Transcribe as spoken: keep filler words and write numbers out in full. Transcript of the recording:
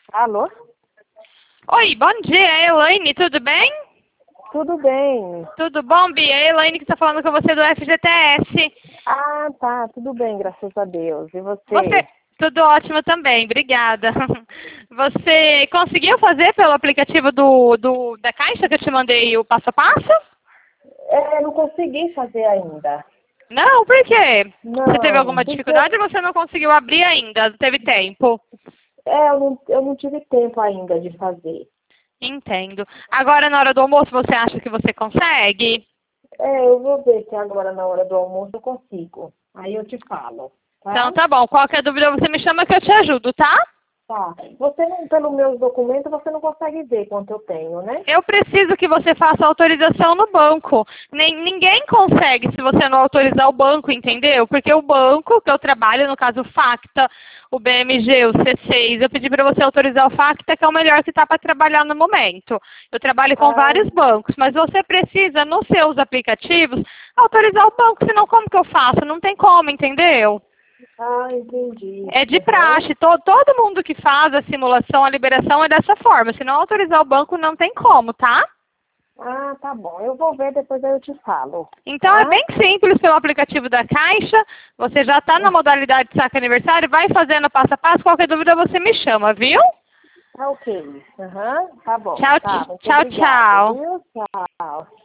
Alô? Oi, bom dia, Elaine, tudo bem? Tudo bem. Tudo bom, Bia? É a Elaine que está falando com você do F G T S. Ah, tá, tudo bem, graças a Deus. E você? Você, tudo ótimo também, obrigada. Você conseguiu fazer pelo aplicativo do, do, da Caixa que eu te mandei o passo a passo? É, não consegui fazer ainda. Não, por quê? Você teve Não, alguma porque dificuldade ou você não conseguiu abrir ainda? Não teve tempo? é, eu, não, eu não tive tempo ainda de fazer. Entendo. Agora, na hora do almoço, você acha que você consegue? É, eu vou ver se agora na hora do almoço eu consigo. Aí eu te falo, Então tá? tá bom. Qualquer dúvida você me chama que eu te ajudo, tá? Tá. Você não, pelos meus documentos, você não consegue ver quanto eu tenho, né? Eu preciso que você faça autorização no banco. Nem, ninguém consegue se você não autorizar o banco, entendeu? Porque o banco que eu trabalho, no caso o Facta, o B M G, o C seis, eu pedi para você autorizar o Facta, que é o melhor que está para trabalhar no momento. Eu trabalho com Ah, vários bancos, mas você precisa, nos seus aplicativos, autorizar o banco, senão como que eu faço? Não tem como, entendeu? ah, entendi. É de Aham. praxe. To- todo mundo que faz a simulação, a liberação é dessa forma. Se não autorizar o banco, não tem como, tá? Ah, tá bom. Eu vou ver, depois aí eu te falo, Então é tá? bem simples pelo aplicativo da Caixa. Você já está na modalidade de saque aniversário, vai fazendo passo a passo. Qualquer dúvida você me chama, viu? Tá ok. Aham, tá bom. Tchau, Tá, muito tchau, obrigada, tchau. viu? Tchau.